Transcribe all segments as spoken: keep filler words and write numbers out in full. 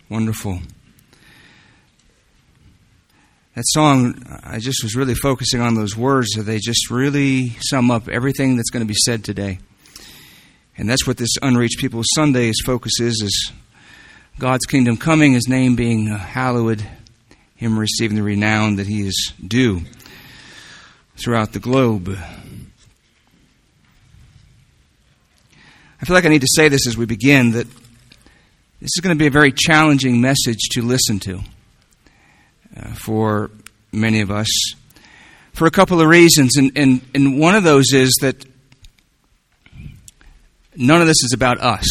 Wonderful. That song, I just was really focusing on those words. So they just really sum up everything that's going to be said today. And that's what this Unreached People Sunday's focus is, is God's kingdom coming, His name being uh, hallowed, Him receiving the renown that He is due throughout the globe. I feel like I need to say this as we begin, that this is going to be a very challenging message to listen to uh, for many of us, for a couple of reasons. And, and, and one of those is that none of this is about us.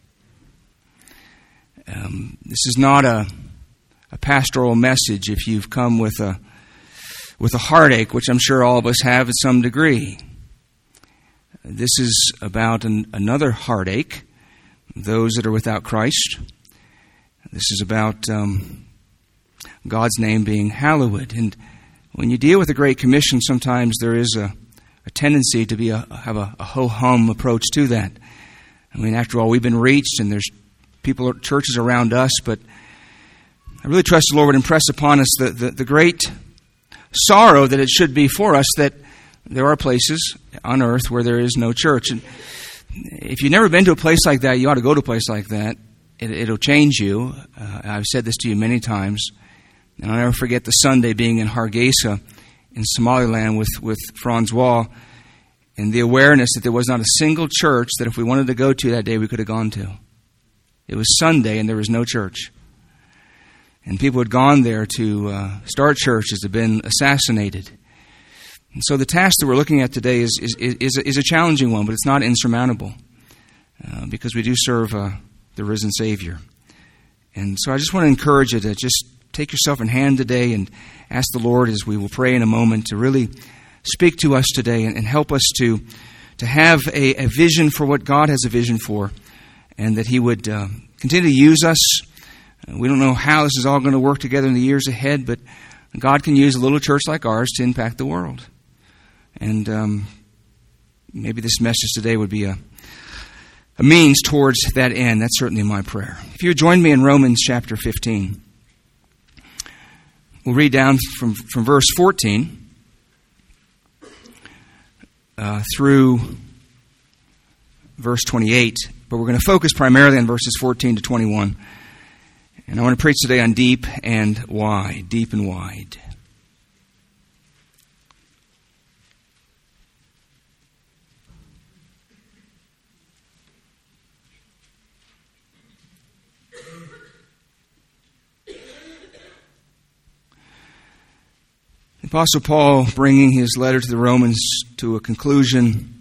Um, this is not a, a pastoral message if you've come with a with a heartache, which I'm sure all of us have at some degree. This is about an, another heartache, those that are without Christ. This is about um, God's name being hallowed. And when you deal with the Great Commission, sometimes there is a, a tendency to be a, have a, a ho-hum approach to that. I mean, after all, we've been reached, and there's people, churches around us, but I really trust the Lord would impress upon us the, the, the great sorrow that it should be for us that there are places on earth where there is no church. And if you've never been to a place like that, you ought to go to a place like that. It, it'll change you. Uh, I've said this to you many times. And I'll never forget the Sunday being in Hargeisa in Somaliland with, with Francois, and the awareness that there was not a single church that if we wanted to go to that day, we could have gone to. It was Sunday and there was no church. And people had gone there to uh, start churches, had been assassinated. And so the task that we're looking at today is is, is, is a challenging one, but it's not insurmountable uh, because we do serve uh, the risen Savior. And so I just want to encourage you to just take yourself in hand today and ask the Lord, as we will pray in a moment, to really speak to us today and, and help us to, to have a, a vision for what God has a vision for, and that He would uh, continue to use us. We don't know how this is all going to work together in the years ahead, but God can use a little church like ours to impact the world. And um, maybe this message today would be a, a means towards that end. That's certainly my prayer. If you would join me in Romans chapter fifteen. We'll read down from, from verse fourteen uh, through verse twenty-eight. But we're going to focus primarily on verses fourteen to twenty-one. And I want to preach today on deep and wide. Deep and wide. The Apostle Paul, bringing his letter to the Romans to a conclusion,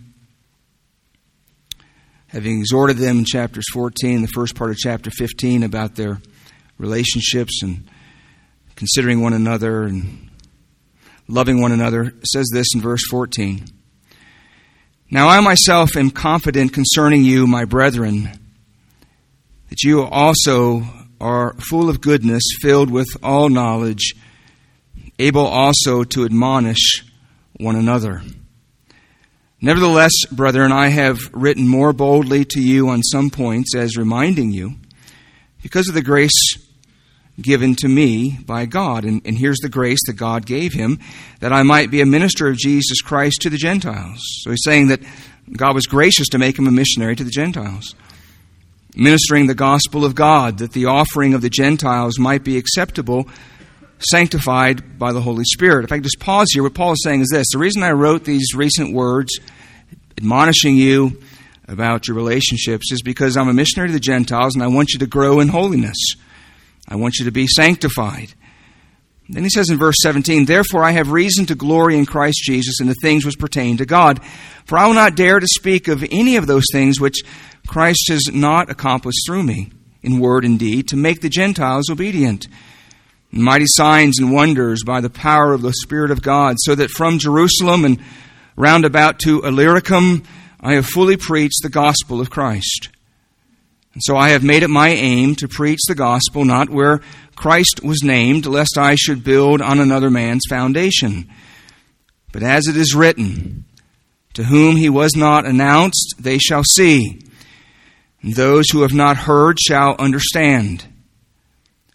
having exhorted them in chapters fourteen, the first part of chapter fifteen, about their relationships and considering one another and loving one another, says this in verse fourteen. Now I myself am confident concerning you, my brethren, that you also are full of goodness, filled with all knowledge, able also to admonish one another. Nevertheless, brethren, I have written more boldly to you on some points, as reminding you, because of the grace given to me by God. And, and here's the grace that God gave him, that I might be a minister of Jesus Christ to the Gentiles. So he's saying that God was gracious to make him a missionary to the Gentiles, ministering the gospel of God, that the offering of the Gentiles might be acceptable, sanctified by the Holy Spirit. If I can just pause here, what Paul is saying is this. The reason I wrote these recent words, admonishing you about your relationships, is because I'm a missionary to the Gentiles and I want you to grow in holiness. I want you to be sanctified. Then he says in verse seventeen, therefore I have reason to glory in Christ Jesus in the things which pertain to God. For I will not dare to speak of any of those things which Christ has not accomplished through me, in word and deed, to make the Gentiles obedient. Mighty signs and wonders by the power of the Spirit of God, so that from Jerusalem and round about to Illyricum I have fully preached the gospel of Christ. And so I have made it my aim to preach the gospel not where Christ was named, lest I should build on another man's foundation. But as it is written, to whom he was not announced, they shall see, and those who have not heard shall understand.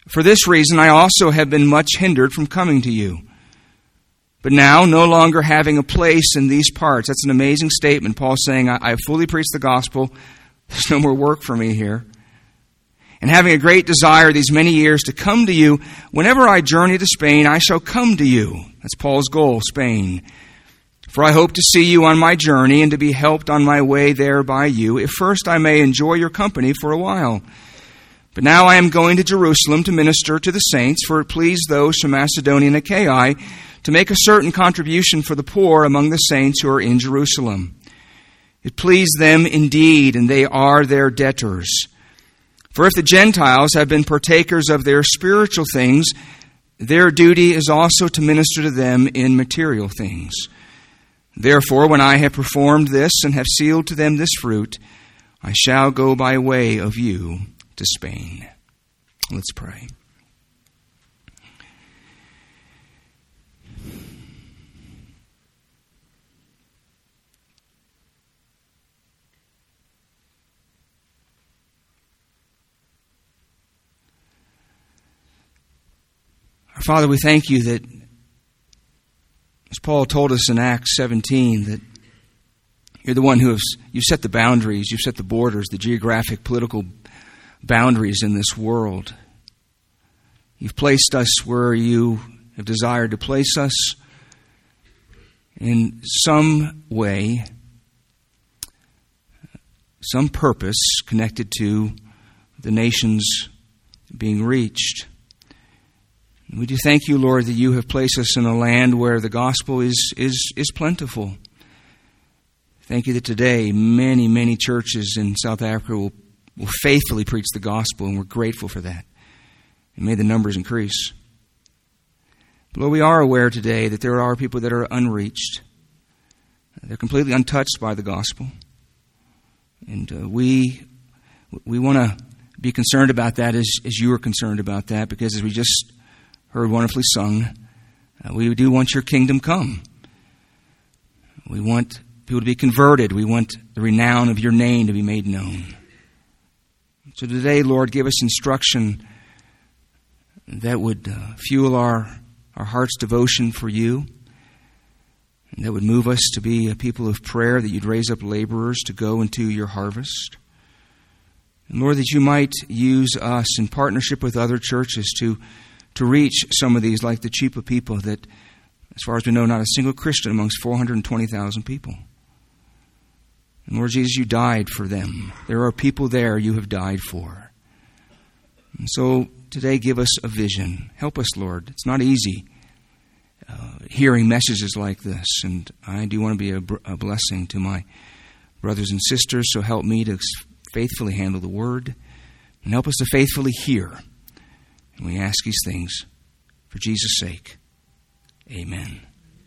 For this reason I also have been much hindered from coming to you. But now, no longer having a place in these parts," that's an amazing statement. Paul saying, I have fully preached the gospel. There's no more work for me here. "And having a great desire these many years to come to you, whenever I journey to Spain, I shall come to you." That's Paul's goal, Spain. "For I hope to see you on my journey and to be helped on my way there by you, if first I may enjoy your company for a while. But now I am going to Jerusalem to minister to the saints, for it pleased those from Macedonia and Achaia to make a certain contribution for the poor among the saints who are in Jerusalem. It pleased them indeed, and they are their debtors. For if the Gentiles have been partakers of their spiritual things, their duty is also to minister to them in material things. Therefore, when I have performed this and have sealed to them this fruit, I shall go by way of you to Spain." Let's pray. Our Father, we thank you that, as Paul told us in Acts seventeen, that you're the one who has, you've set the boundaries, you've set the borders, the geographic, political boundaries in this world. You've placed us where you have desired to place us in some way, some purpose connected to the nations being reached. We do thank you, Lord, that you have placed us in a land where the gospel is, is, is plentiful. Thank you that today many, many churches in South Africa will, will faithfully preach the gospel, and we're grateful for that. And may the numbers increase. But Lord, we are aware today that there are people that are unreached. They're completely untouched by the gospel. And uh, we we want to be concerned about that as, as you are concerned about that, because as we just heard wonderfully sung, uh, we do want your kingdom come. We want people to be converted. We want the renown of your name to be made known. So today, Lord, give us instruction that would uh, fuel our, our heart's devotion for you, and that would move us to be a people of prayer, that you'd raise up laborers to go into your harvest. And Lord, that you might use us in partnership with other churches to to reach some of these, like the Chipa people, that, as far as we know, not a single Christian amongst four hundred twenty thousand people. And Lord Jesus, you died for them. There are people there you have died for. And so today, give us a vision. Help us, Lord. It's not easy uh, hearing messages like this, and I do want to be a, a blessing to my brothers and sisters, so help me to faithfully handle the word, and help us to faithfully hear. And we ask these things for Jesus' sake. Amen.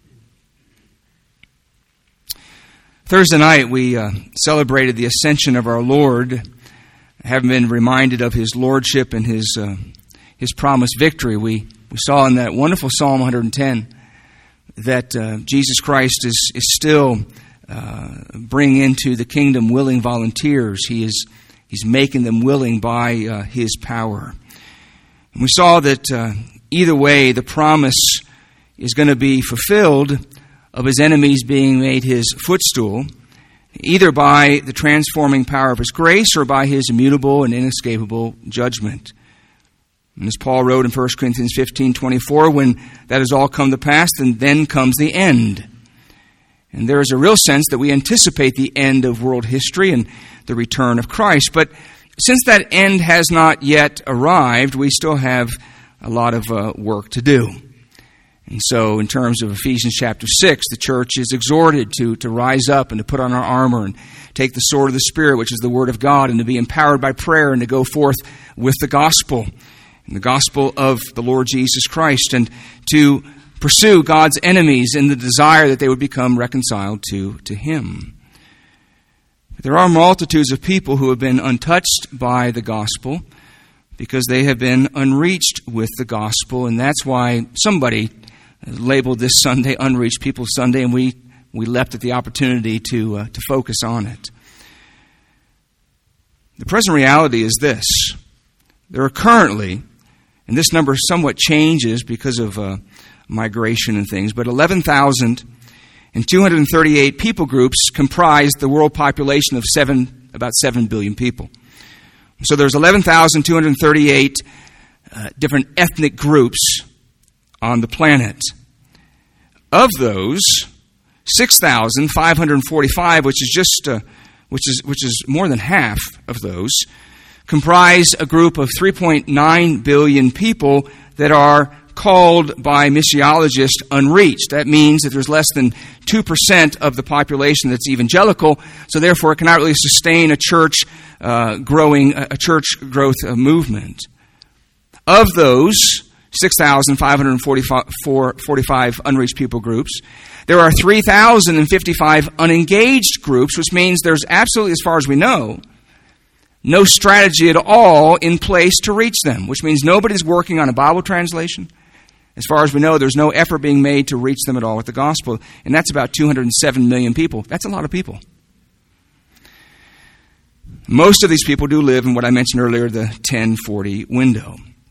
Thursday night, we uh, celebrated the ascension of our Lord, having been reminded of his lordship and his uh, his promised victory. We we saw in that wonderful Psalm one hundred ten that uh, Jesus Christ is is still uh, bringing into the kingdom willing volunteers. He is he's making them willing by uh, his power. And we saw that uh, either way, the promise is going to be fulfilled of his enemies being made his footstool, either by the transforming power of his grace or by his immutable and inescapable judgment. And as Paul wrote in First Corinthians fifteen twenty-four, when that has all come to pass, then, then comes the end. And there is a real sense that we anticipate the end of world history and the return of Christ. But since that end has not yet arrived, we still have a lot of uh, work to do. And so in terms of Ephesians chapter six, the church is exhorted to, to rise up and to put on our armor and take the sword of the Spirit, which is the Word of God, and to be empowered by prayer and to go forth with the gospel, and the gospel of the Lord Jesus Christ, and to pursue God's enemies in the desire that they would become reconciled to, to Him. There are multitudes of people who have been untouched by the gospel because they have been unreached with the gospel, and that's why somebody labeled this Sunday Unreached People Sunday, and we, we leapt at the opportunity to uh, to focus on it. The present reality is this. There are currently And this number somewhat changes because of uh, migration and things, but eleven thousand two hundred thirty-eight people groups comprise the world population of seven, about seven billion people. So there's eleven thousand two hundred thirty-eight uh, different ethnic groups on the planet. Of those, six thousand five hundred forty-five, which is just uh, which is which is more than half of those, comprise a group of three point nine billion people that are called by missiologists unreached. That means that there's less than two percent of the population that's evangelical, so therefore it cannot really sustain a church uh, growing, a church growth uh, movement. Of those six thousand five hundred forty-five unreached people groups, there are three thousand fifty-five unengaged groups, which means there's absolutely, as far as we know, no strategy at all in place to reach them, which means nobody's working on a Bible translation. As far as we know, there's no effort being made to reach them at all with the gospel, and that's about two hundred seven million people. That's a lot of people. Most of these people do live in what I mentioned earlier, the ten forty window.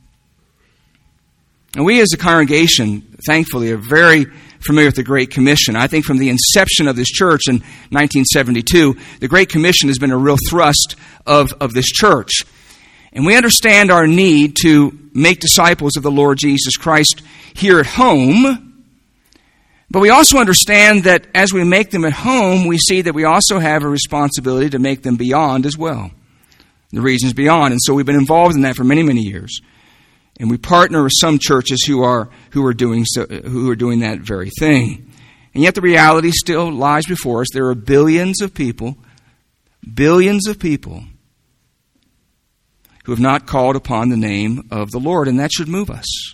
And we as a congregation, thankfully, are very familiar with the Great Commission. I think from the inception of this church in nineteen seventy-two, the Great Commission has been a real thrust of, of this church. And we understand our need to make disciples of the Lord Jesus Christ here at home. But we also understand that as we make them at home, we see that we also have a responsibility to make them beyond as well. The regions beyond. And so we've been involved in that for many, many years. And we partner with some churches who are who are doing so, who are doing that very thing. And yet the reality still lies before us. There are billions of people, billions of people who have not called upon the name of the Lord, and that should move us.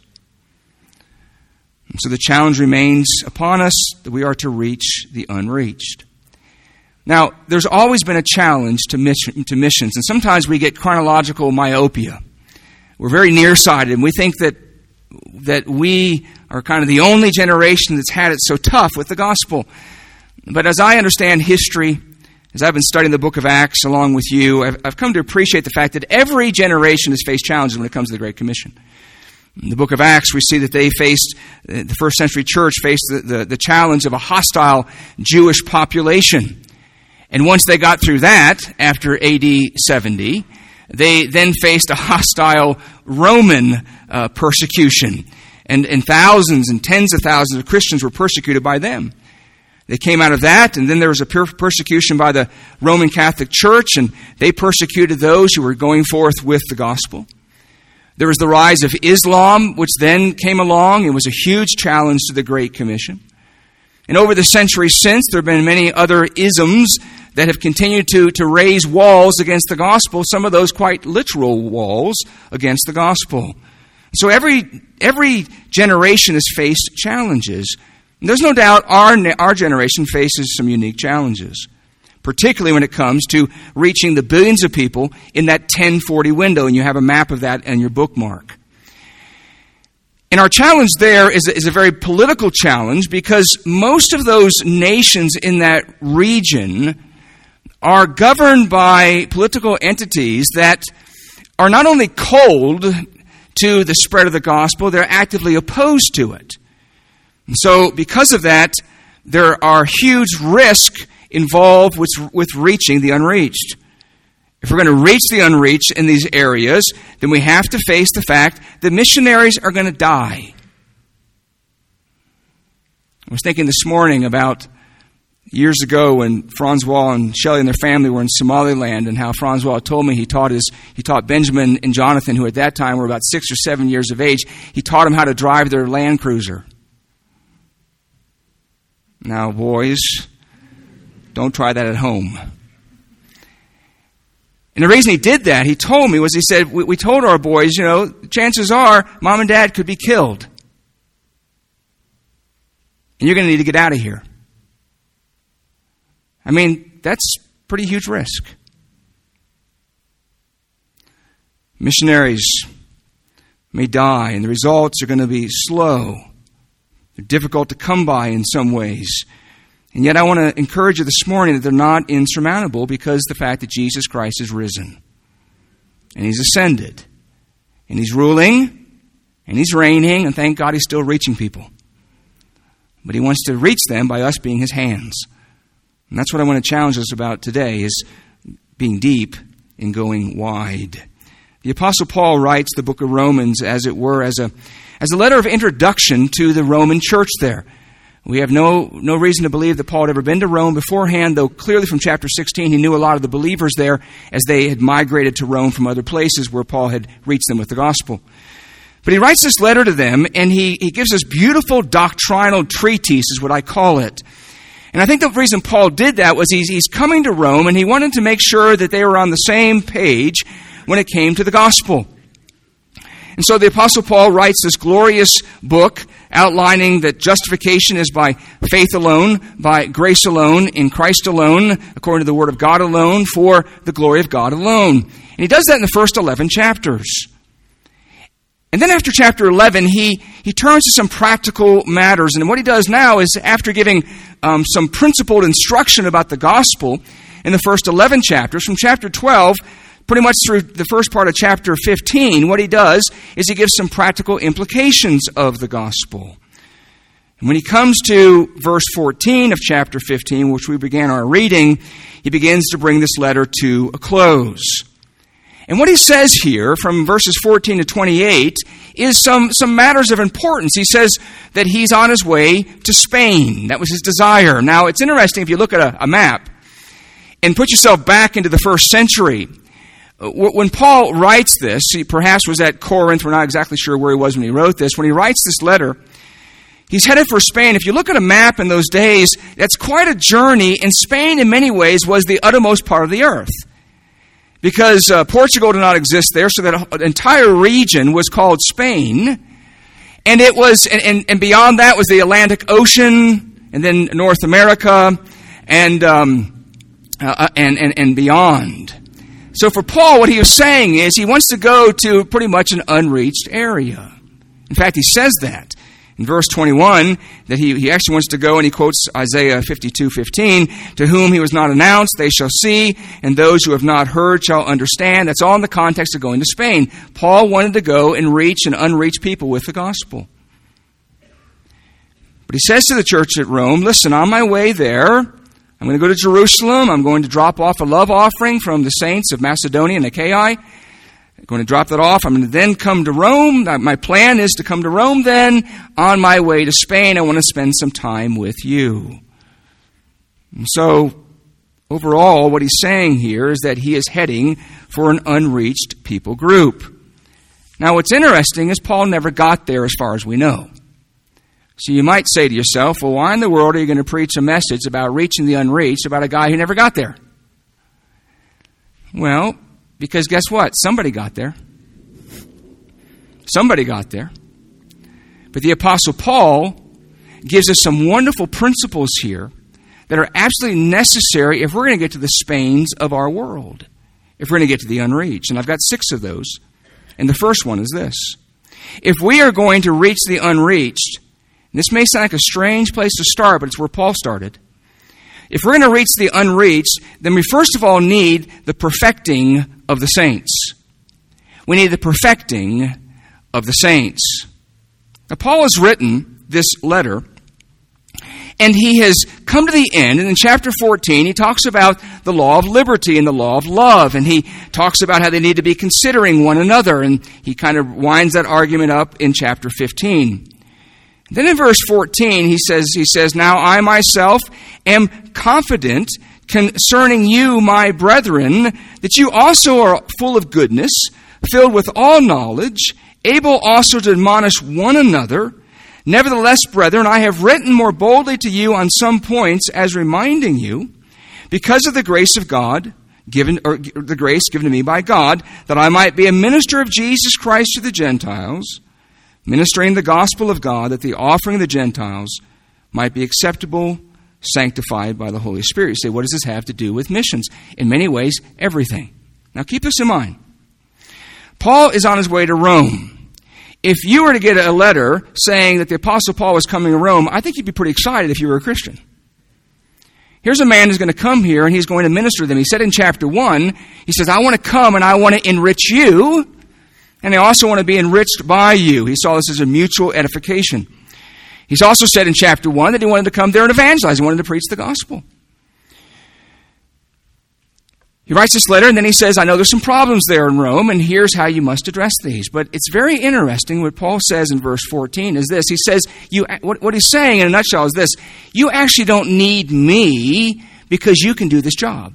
And so the challenge remains upon us that we are to reach the unreached. Now, there's always been a challenge to mission, to missions, and sometimes we get chronological myopia. We're very nearsighted, and we think that that we are kind of the only generation that's had it so tough with the gospel. But as I understand history, as I've been studying the book of Acts along with you, I've, I've come to appreciate the fact that every generation has faced challenges when it comes to the Great Commission. In the book of Acts, we see that they faced, the first century church faced the, the, the challenge of a hostile Jewish population. And once they got through that, after A D seventy, they then faced a hostile Roman uh, persecution. And, and thousands and tens of thousands of Christians were persecuted by them. They came out of that, and then there was a per- persecution by the Roman Catholic Church, and they persecuted those who were going forth with the gospel. There was the rise of Islam, which then came along. It was a huge challenge to the Great Commission. And over the centuries since, there have been many other isms that have continued to, to raise walls against the gospel, some of those quite literal walls against the gospel. So every every generation has faced challenges. And there's no doubt our, our generation faces some unique challenges, particularly when it comes to reaching the billions of people in that ten forty window, and you have a map of that in your bookmark. And our challenge there is a, is a very political challenge, because most of those nations in that region are governed by political entities that are not only cold to the spread of the gospel, they're actively opposed to it. And so because of that, there are huge risks involved with, with reaching the unreached. If we're going to reach the unreached in these areas, then we have to face the fact that missionaries are going to die. I was thinking this morning about years ago when Francois and Shelley and their family were in Somaliland, and how Francois told me he taught his he taught Benjamin and Jonathan, who at that time were about six or seven years of age, he taught them how to drive their Land Cruiser. Now, boys, don't try that at home. And the reason he did that, he told me, was he said, we, we told our boys, you know, chances are mom and dad could be killed. And you're going to need to get out of here. I mean, that's pretty huge risk. Missionaries may die, and the results are going to be slow. They're difficult to come by in some ways. And yet I want to encourage you this morning that they're not insurmountable, because of the fact that Jesus Christ is risen. And He's ascended. And He's ruling. And he's reigning, and thank God he's still reaching people. But he wants to reach them by us being his hands. And that's what I want to challenge us about today, is being deep and going wide. The Apostle Paul writes the book of Romans, as it were, as a as a letter of introduction to the Roman church there. We have no, no reason to believe that Paul had ever been to Rome beforehand, though clearly from chapter sixteen he knew a lot of the believers there as they had migrated to Rome from other places where Paul had reached them with the gospel. But he writes this letter to them, and he, he gives this beautiful doctrinal treatise, is what I call it. And I think the reason Paul did that was he's, he's coming to Rome, and he wanted to make sure that they were on the same page when it came to the gospel. And so the Apostle Paul writes this glorious book outlining that justification is by faith alone, by grace alone, in Christ alone, according to the Word of God alone, for the glory of God alone. And he does that in the first eleven chapters. And then after chapter eleven, he, he turns to some practical matters. And what he does now is, after giving um, some principled instruction about the gospel in the first eleven chapters, from chapter twelve, pretty much through the first part of chapter fifteen, what he does is he gives some practical implications of the gospel. And when he comes to verse fourteen of chapter fifteen, which we began our reading, he begins to bring this letter to a close. And what he says here, from verses fourteen to twenty-eight, is some, some matters of importance. He says that he's on his way to Spain. That was his desire. Now, it's interesting if you look at a, a map and put yourself back into the first century. When Paul writes this, he perhaps was at Corinth. We're not exactly sure where he was when he wrote this. When he writes this letter, he's headed for Spain. If you look at a map in those days, that's quite a journey. And Spain, in many ways, was the uttermost part of the earth. Because uh, Portugal did not exist there, so that entire region was called Spain. And it was, and, and, and beyond that was the Atlantic Ocean, and then North America, and um, uh, and, and and beyond. So for Paul, what he was saying is he wants to go to pretty much an unreached area. In fact, he says that in verse twenty-one, that he, he actually wants to go, and he quotes Isaiah fifty-two fifteen, to whom he was not announced, they shall see, and those who have not heard shall understand. That's all in the context of going to Spain. Paul wanted to go and reach an unreached people with the gospel. But he says to the church at Rome, listen, on my way there, I'm going to go to Jerusalem. I'm going to drop off a love offering from the saints of Macedonia and Achaia. I'm going to drop that off. I'm going to then come to Rome. My plan is to come to Rome then. On my way to Spain, I want to spend some time with you. And so, overall, what he's saying here is that he is heading for an unreached people group. Now, what's interesting is Paul never got there as far as we know. So you might say to yourself, well, why in the world are you going to preach a message about reaching the unreached about a guy who never got there? Well, because guess what? Somebody got there. Somebody got there. But the Apostle Paul gives us some wonderful principles here that are absolutely necessary if we're going to get to the Spains of our world, if we're going to get to the unreached. And I've got six of those. And the first one is this. If we are going to reach the unreached, and this may sound like a strange place to start, but it's where Paul started. If we're going to reach the unreached, then we first of all need the perfecting of the saints. We need the perfecting of the saints. Now, Paul has written this letter, and he has come to the end, and in chapter fourteen, he talks about the law of liberty and the law of love, and he talks about how they need to be considering one another, and he kind of winds that argument up in chapter fifteen. Then in verse fourteen, he says, he says, now I myself am confident concerning you, my brethren, that you also are full of goodness, filled with all knowledge, able also to admonish one another. Nevertheless, brethren, I have written more boldly to you on some points, as reminding you, because of the grace of God, given or the grace given to me by God, that I might be a minister of Jesus Christ to the Gentiles, ministering the gospel of God, that the offering of the Gentiles might be acceptable, sanctified by the Holy Spirit. You say, what does this have to do with missions? In many ways, everything. Now keep this in mind. Paul is on his way to Rome. If you were to get a letter saying that the Apostle Paul was coming to Rome, I think you'd be pretty excited if you were a Christian. Here's a man who's going to come here and he's going to minister to them. He said in chapter one, he says, I want to come and I want to enrich you. And they also want to be enriched by you. He saw this as a mutual edification. He's also said in chapter one that he wanted to come there and evangelize. He wanted to preach the gospel. He writes this letter, and then he says, I know there's some problems there in Rome, and here's how you must address these. But it's very interesting what Paul says in verse fourteen is this. He says, you, what, what he's saying in a nutshell is this. You actually don't need me because you can do this job.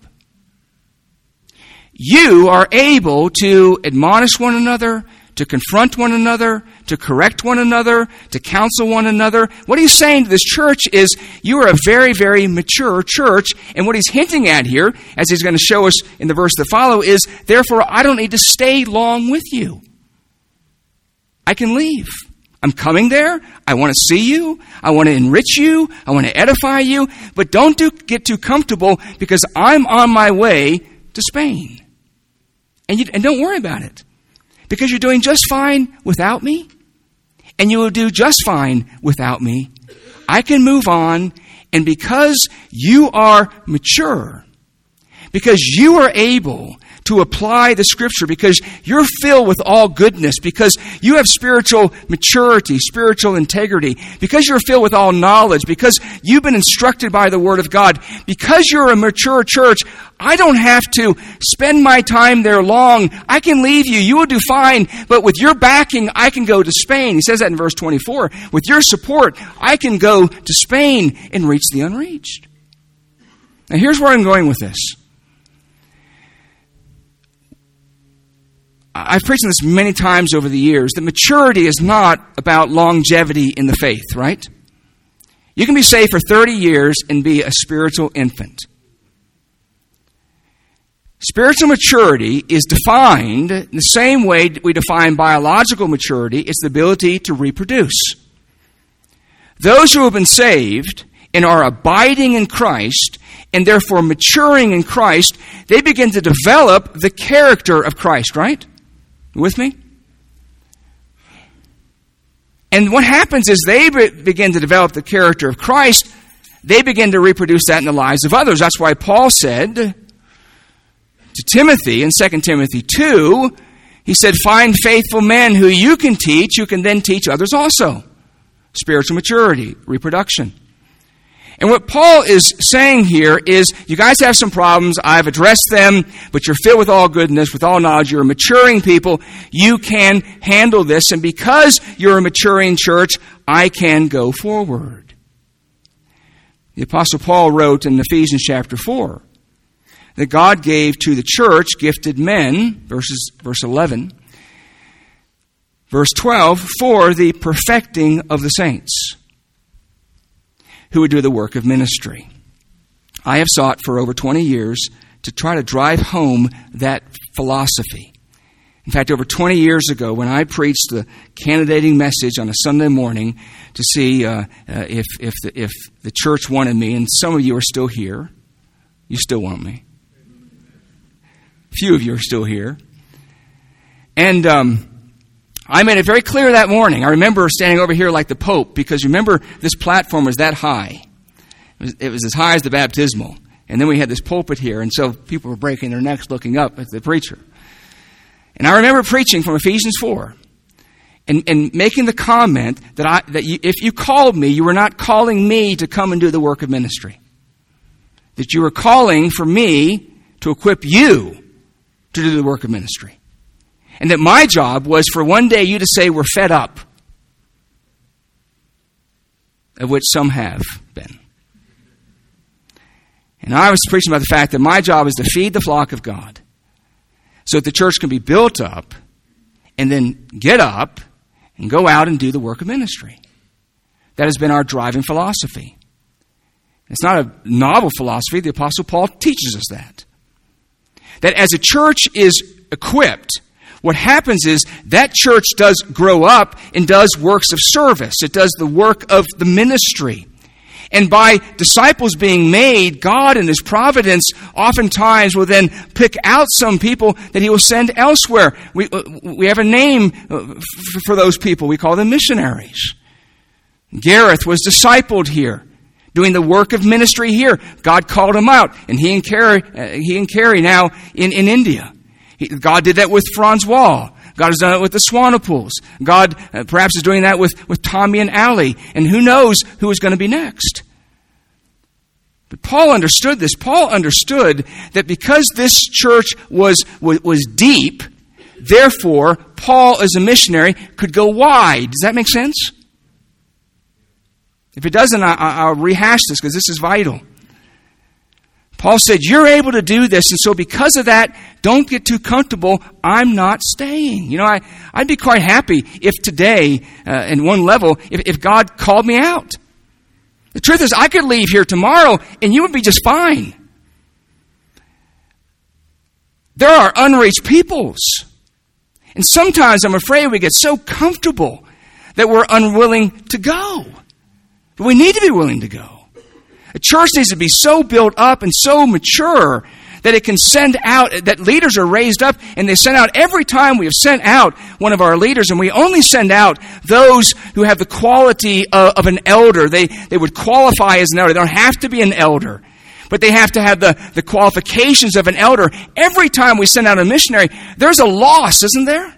You are able to admonish one another, to confront one another, to correct one another, to counsel one another. What he's saying to this church is, you are a very, very mature church. And what he's hinting at here, as he's going to show us in the verse that follow, is, therefore, I don't need to stay long with you. I can leave. I'm coming there. I want to see you. I want to enrich you. I want to edify you. But don't do, get too comfortable, because I'm on my way to Spain. And, you, and don't worry about it. Because you're doing just fine without me, and you will do just fine without me. I can move on, and because you are mature, because you are able to apply the Scripture, because you're filled with all goodness, because you have spiritual maturity, spiritual integrity, because you're filled with all knowledge, because you've been instructed by the Word of God, because you're a mature church, I don't have to spend my time there long. I can leave you. You will do fine. But with your backing, I can go to Spain. He says that in verse twenty-four. With your support, I can go to Spain and reach the unreached. Now here's where I'm going with this. I've preached on this many times over the years, that maturity is not about longevity in the faith, right? You can be saved for thirty years and be a spiritual infant. Spiritual maturity is defined in the same way we define biological maturity. It's the ability to reproduce. Those who have been saved and are abiding in Christ, and therefore maturing in Christ, they begin to develop the character of Christ, right? You with me? And what happens is they begin to develop the character of Christ. They begin to reproduce that in the lives of others. That's why Paul said to Timothy in Second Timothy two, he said, find faithful men who you can teach, who can then teach others also. Spiritual maturity, reproduction. And what Paul is saying here is, you guys have some problems, I've addressed them, but you're filled with all goodness, with all knowledge, you're a maturing people, you can handle this, and because you're a maturing church, I can go forward. The Apostle Paul wrote in Ephesians chapter four, that God gave to the church gifted men, verses, verse eleven, verse twelve, for the perfecting of the saints, who would do the work of ministry. I have sought for over twenty years to try to drive home that philosophy. In fact, over twenty years ago, when I preached the candidating message on a Sunday morning to see uh, uh, if if the, if the church wanted me, and some of you are still here, you still want me. Few of you are still here. And um, I made it very clear that morning. I remember standing over here like the Pope, because remember, this platform was that high. It was, it was as high as the baptismal. And then we had this pulpit here, and so people were breaking their necks looking up at the preacher. And I remember preaching from Ephesians four and, and making the comment that, I, that you, if you called me, you were not calling me to come and do the work of ministry. That you were calling for me to equip you to do the work of ministry. And that my job was for one day you to say, we're fed up. Of which some have been. And I was preaching about the fact that my job is to feed the flock of God, so that the church can be built up, and then get up and go out and do the work of ministry. That has been our driving philosophy. It's not a novel philosophy. The Apostle Paul teaches us that. That as a church is equipped, what happens is that church does grow up and does works of service. It does the work of the ministry. And by disciples being made, God in His providence oftentimes will then pick out some people that He will send elsewhere. We, we have a name for those people. We call them missionaries. Gareth was discipled here, doing the work of ministry here. God called him out, and he and Carrie, uh, he and Carrie now in, in India. He, God did that with Francois. God has done it with the Swanepoels. God uh, perhaps is doing that with, with Tommy and Allie. And who knows who is going to be next. But Paul understood this. Paul understood that because this church was, was, was deep, therefore, Paul as a missionary could go wide. Does that make sense? If it doesn't, I, I'll rehash this because this is vital. Paul said, you're able to do this, and so because of that, don't get too comfortable. I'm not staying. You know, I, I'd be quite happy if today, uh, in one level, if, if God called me out. The truth is, I could leave here tomorrow, and you would be just fine. There are unreached peoples. And sometimes I'm afraid we get so comfortable that we're unwilling to go. But we need to be willing to go. A church needs to be so built up and so mature that it can send out, that leaders are raised up and they send out every time we have sent out one of our leaders, and we only send out those who have the quality of, of an elder. They, they would qualify as an elder. They don't have to be an elder, but they have to have the, the qualifications of an elder. Every time we send out a missionary, there's a loss, isn't there?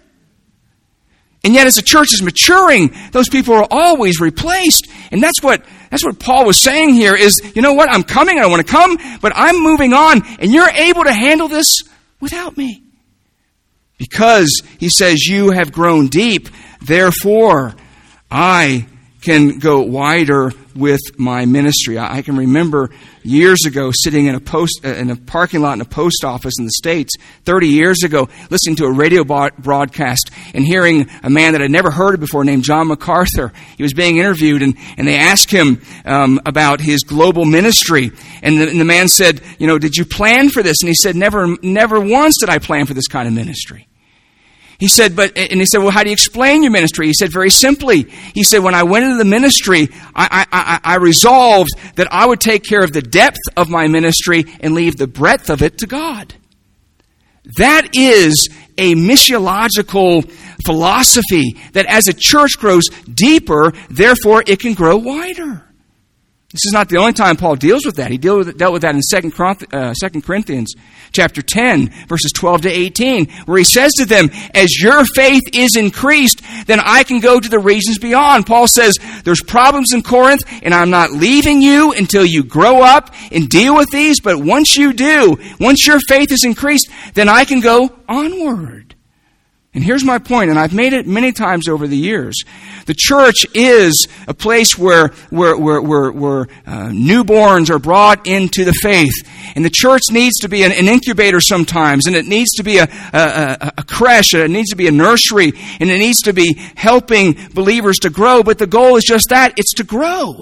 And yet as the church is maturing, those people are always replaced. And that's what that's what Paul was saying here is, you know what, I'm coming, I want to come, but I'm moving on, and you're able to handle this without me. Because, he says, you have grown deep, therefore I can go wider with my ministry. I can remember years ago sitting in a post in a parking lot in a post office in the States, thirty years ago, listening to a radio broadcast and hearing a man that I'd never heard of before named John MacArthur. He was being interviewed, and, and they asked him um, about his global ministry. And the, and the man said, you know, did you plan for this? And he said, never, never once did I plan for this kind of ministry. He said, but, and he said, well, how do you explain your ministry? He said, very simply. He said, when I went into the ministry, I, I, I resolved that I would take care of the depth of my ministry and leave the breadth of it to God. That is a missiological philosophy that as a church grows deeper, therefore it can grow wider. This is not the only time Paul deals with that. He dealt with, it, dealt with that in Second Corinthians chapter ten, verses twelve to eighteen, where he says to them, as your faith is increased, then I can go to the regions beyond. Paul says, there's problems in Corinth, and I'm not leaving you until you grow up and deal with these, but once you do, once your faith is increased, then I can go onward. And here's my point, and I've made it many times over the years. The church is a place where, where, where, where, where uh, newborns are brought into the faith. And the church needs to be an, an incubator sometimes, and it needs to be a, a, a creche, it needs to be a nursery, and it needs to be helping believers to grow. But the goal is just that, it's to grow.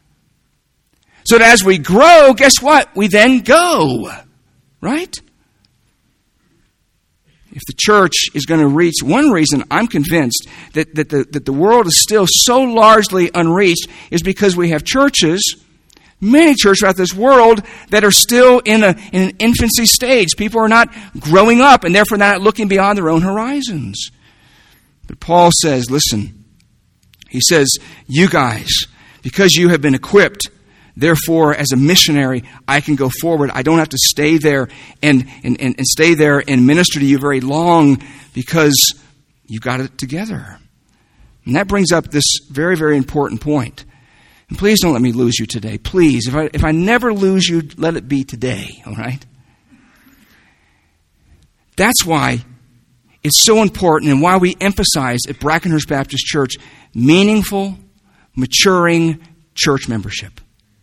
So that as we grow, guess what? We then go. Right? If the church is going to reach, one reason I'm convinced that, that, the, that the world is still so largely unreached is because we have churches, many churches throughout this world, that are still in, a, in an infancy stage. People are not growing up, and therefore not looking beyond their own horizons. But Paul says, listen, he says, you guys, because you have been equipped, therefore, as a missionary, I can go forward. I don't have to stay there and, and, and, and stay there and minister to you very long because you've got it together. And that brings up this very, very important point. And please don't let me lose you today. Please, if I, if I never lose you, let it be today, all right? That's why it's so important and why we emphasize at Brackenhurst Baptist Church meaningful, maturing church membership.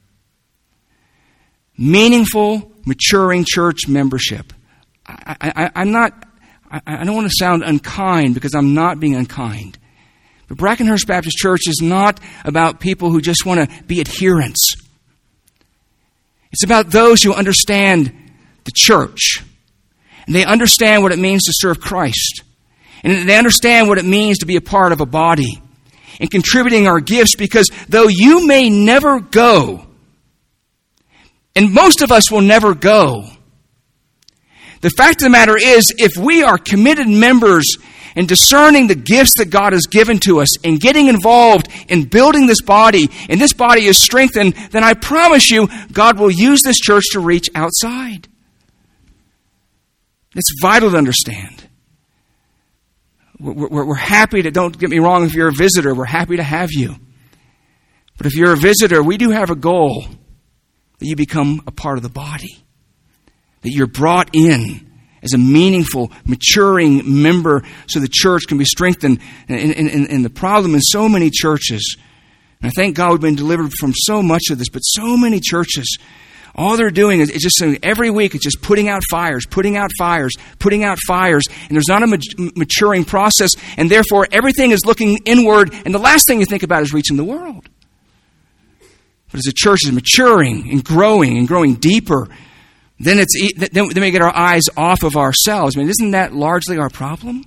Meaningful, maturing church membership. I, I, I'm not, I, I don't want to sound unkind because I'm not being unkind. But Brackenhurst Baptist Church is not about people who just want to be adherents. It's about those who understand the church. And they understand what it means to serve Christ. And they understand what it means to be a part of a body. And contributing our gifts, because though you may never go, and most of us will never go. The fact of the matter is, if we are committed members in discerning the gifts that God has given to us and getting involved in building this body, and this body is strengthened, then I promise you, God will use this church to reach outside. It's vital to understand. we're, we're happy to, don't get me wrong, if you're a visitor, we're happy to have you. But if you're a visitor, we do have a goal that you become a part of the body, that you're brought in as a meaningful, maturing member so the church can be strengthened. And, and, and, and the problem in so many churches, and I thank God we've been delivered from so much of this, but so many churches, all they're doing is it's just saying every week it's just putting out fires, putting out fires, putting out fires, and there's not a mat- maturing process, and therefore everything is looking inward, and the last thing you think about is reaching the world. But as a church is maturing and growing and growing deeper, then it's then we get our eyes off of ourselves. I mean, isn't that largely our problem?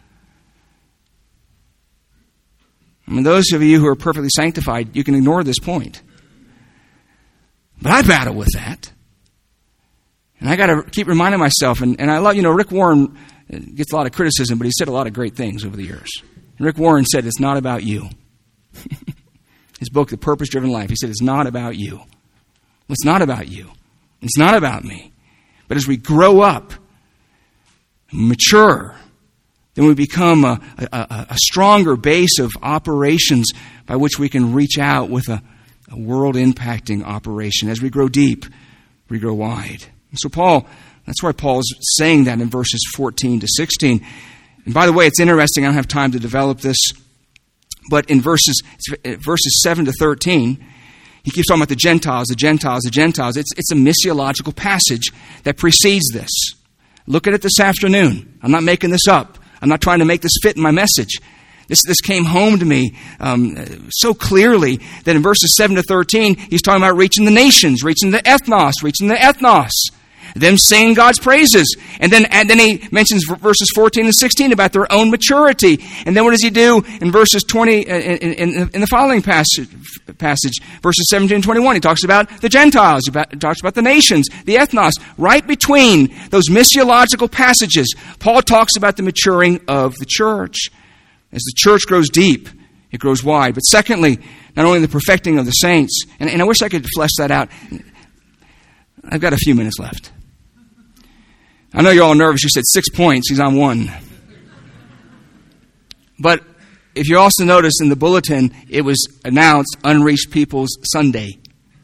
I mean, those of you who are perfectly sanctified, you can ignore this point. But I battle with that. And I got to keep reminding myself, and, and I love, you know, Rick Warren gets a lot of criticism, but he said a lot of great things over the years. And Rick Warren said, it's not about you. His book, The Purpose-Driven Life, he said, it's not about you. Well, it's not about you. It's not about me. But as we grow up, mature, then we become a, a, a stronger base of operations by which we can reach out with a, a world-impacting operation. As we grow deep, we grow wide. And so Paul, that's why Paul's saying that in verses fourteen to sixteen. And by the way, it's interesting, I don't have time to develop this, but in verses verses seven to thirteen, he keeps talking about the Gentiles, the Gentiles, the Gentiles. It's, it's a missiological passage that precedes this. Look at it this afternoon. I'm not making this up. I'm not trying to make this fit in my message. This, this came home to me um, so clearly that in verses seven to thirteen, he's talking about reaching the nations, reaching the ethnos, reaching the ethnos. Them singing God's praises. And then and then he mentions verses fourteen and sixteen about their own maturity. And then what does he do in verses twenty, in, in, in the following passage, passage, verses seventeen and twenty-one, he talks about the Gentiles, he talks about the nations, the ethnos. Right between those missiological passages, Paul talks about the maturing of the church. As the church grows deep, it grows wide. But secondly, not only the perfecting of the saints, and, and I wish I could flesh that out. I've got a few minutes left. I know you're all nervous. You said six points. He's on one. But if you also notice in the bulletin, it was announced Unreached People's Sunday.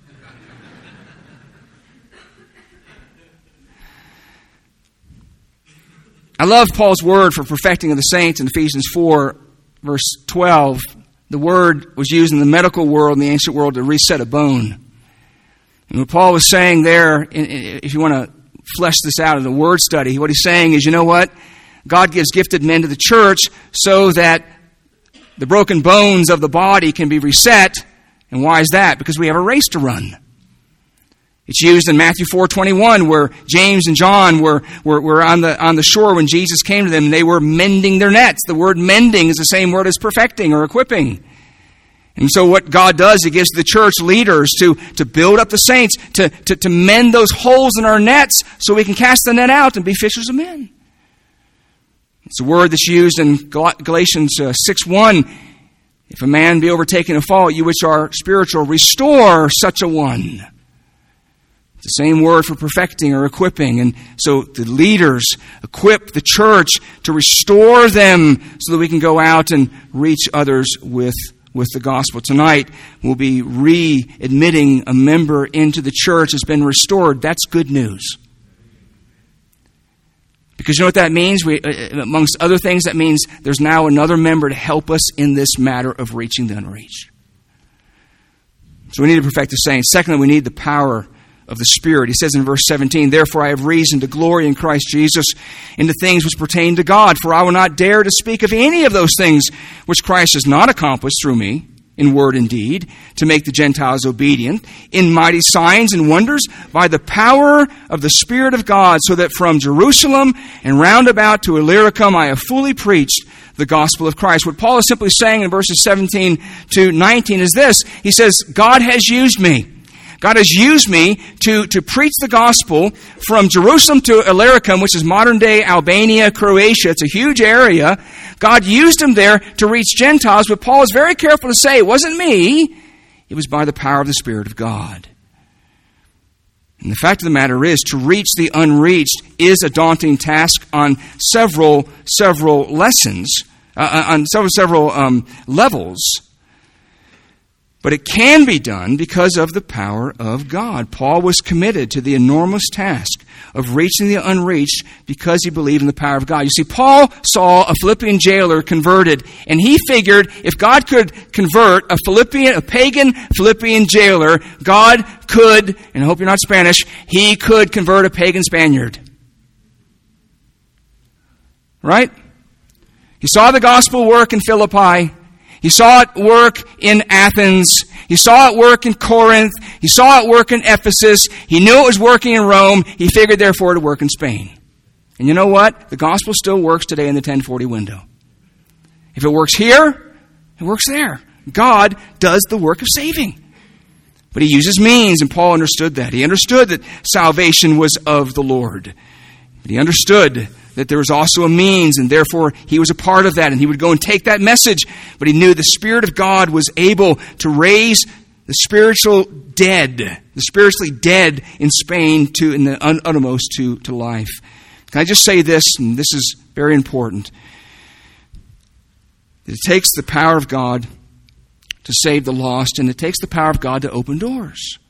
I love Paul's word for perfecting of the saints in Ephesians four, verse twelve. The word was used in the medical world, in the ancient world, to reset a bone. And what Paul was saying there, if you want to flesh this out in the word study, what he's saying is, you know what? God gives gifted men to the church so that the broken bones of the body can be reset. And why is that? Because we have a race to run. It's used in Matthew four twenty-one, where James and John were, were, were on the on the shore when Jesus came to them, and they were mending their nets. The word mending is the same word as perfecting or equipping. And so what God does, He gives the church leaders to, to build up the saints, to, to, to mend those holes in our nets so we can cast the net out and be fishers of men. It's a word that's used in Galatians six one. If a man be overtaken in fault, you which are spiritual, restore such a one. It's the same word for perfecting or equipping. And so the leaders equip the church to restore them so that we can go out and reach others with with the gospel. Tonight, we'll be re-admitting a member into the church has been restored. That's good news. Because you know what that means? We, amongst other things, that means there's now another member to help us in this matter of reaching the unreached. So we need to perfect the saints. Secondly, we need the power of the Spirit. He says in verse seventeen, therefore I have reason to glory in Christ Jesus in the things which pertain to God, for I will not dare to speak of any of those things which Christ has not accomplished through me, in word and deed, to make the Gentiles obedient, in mighty signs and wonders, by the power of the Spirit of God, so that from Jerusalem and round about to Illyricum I have fully preached the gospel of Christ. What Paul is simply saying in verses seventeen to nineteen is this. He says, God has used me. God has used me to, to preach the gospel from Jerusalem to Illyricum, which is modern-day Albania, Croatia. It's a huge area. God used him there to reach Gentiles, but Paul is very careful to say, it wasn't me. It was by the power of the Spirit of God. And the fact of the matter is, to reach the unreached is a daunting task on several, several lessons. uh, on several, several um, levels. But it can be done because of the power of God. Paul was committed to the enormous task of reaching the unreached because he believed in the power of God. You see, Paul saw a Philippian jailer converted, and he figured if God could convert a Philippian, a pagan Philippian jailer, God could, and I hope you're not Spanish, he could convert a pagan Spaniard. Right? He saw the gospel work in Philippi. He saw it work in Athens. He saw it work in Corinth. He saw it work in Ephesus. He knew it was working in Rome. He figured, therefore, to work in Spain. And you know what? The gospel still works today in the ten forty window. If it works here, it works there. God does the work of saving. But he uses means, and Paul understood that. He understood that salvation was of the Lord. But he understood that there was also a means, and therefore he was a part of that, and he would go and take that message. But he knew the Spirit of God was able to raise the spiritual dead, the spiritually dead in Spain to in the uttermost to, to life. Can I just say this, and this is very important. It takes the power of God to save the lost, and it takes the power of God to open doors.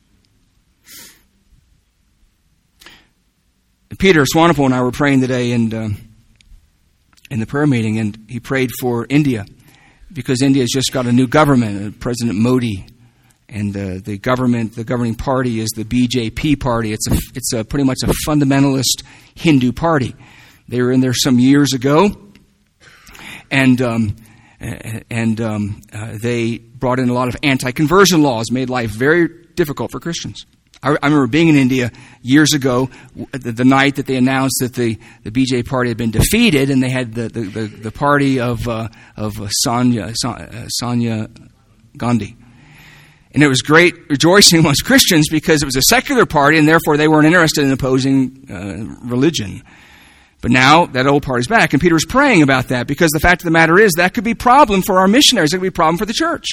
Peter Swanepoel and I were praying today in, uh, in the prayer meeting, and he prayed for India because India has just got a new government, uh, President Modi, and uh, the government, the governing party is the B J P party. It's a, it's a pretty much a fundamentalist Hindu party. They were in there some years ago, and um, and um, uh, they brought in a lot of anti-conversion laws, made life very difficult for Christians. I remember being in India years ago, the, the night that they announced that the, the B J P party had been defeated, and they had the, the, the, the party of uh, of Sonia, Sonia Gandhi. And it was great rejoicing amongst Christians because it was a secular party, and therefore they weren't interested in opposing uh, religion. But now that old party's back, and Peter was praying about that because the fact of the matter is that could be a problem for our missionaries. It could be a problem for the church.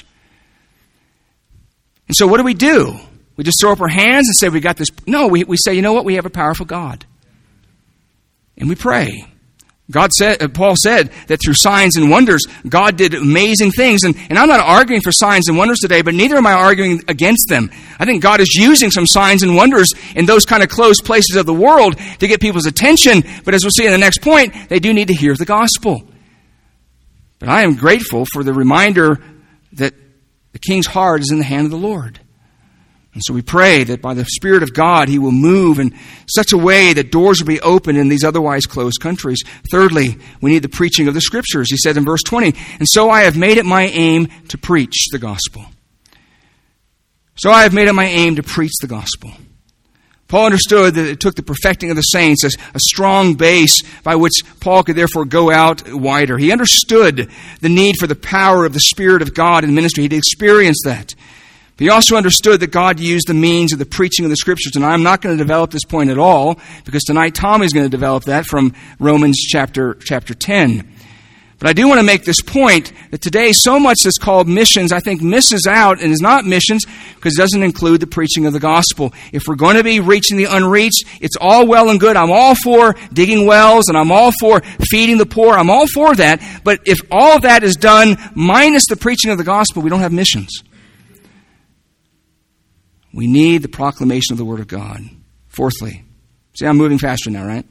And so what do we do? We just throw up our hands and say, we got this. No, we, we say, you know what? We have a powerful God. And we pray. God said, uh, Paul said that through signs and wonders, God did amazing things. And, and I'm not arguing for signs and wonders today, but neither am I arguing against them. I think God is using some signs and wonders in those kind of closed places of the world to get people's attention. But as we'll see in the next point, they do need to hear the gospel. But I am grateful for the reminder that the king's heart is in the hand of the Lord. And so we pray that by the Spirit of God, He will move in such a way that doors will be opened in these otherwise closed countries. Thirdly, we need the preaching of the Scriptures. He said in verse twenty, and so I have made it my aim to preach the gospel. So I have made it my aim to preach the gospel. Paul understood that it took the perfecting of the saints as a strong base by which Paul could therefore go out wider. He understood the need for the power of the Spirit of God in ministry. He'd experienced that. But he also understood that God used the means of the preaching of the Scriptures. And I'm not going to develop this point at all, because tonight Tom is going to develop that from Romans chapter chapter ten. But I do want to make this point that today so much that's called missions, I think, misses out and is not missions because it doesn't include the preaching of the gospel. If we're going to be reaching the unreached, it's all well and good. I'm all for digging wells and I'm all for feeding the poor. I'm all for that. But if all of that is done minus the preaching of the gospel, we don't have missions. We need the proclamation of the Word of God. Fourthly, see, I'm moving faster now, right?